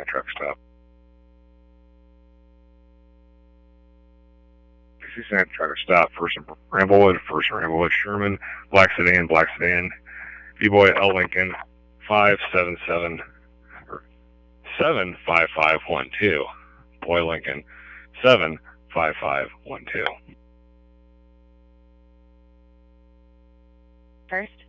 truck stop. 69 truck stop, first in Bramblewood, Sherman, black sedan, B-Boy L Lincoln, 577, or 75512, Boy Lincoln, 75512. First.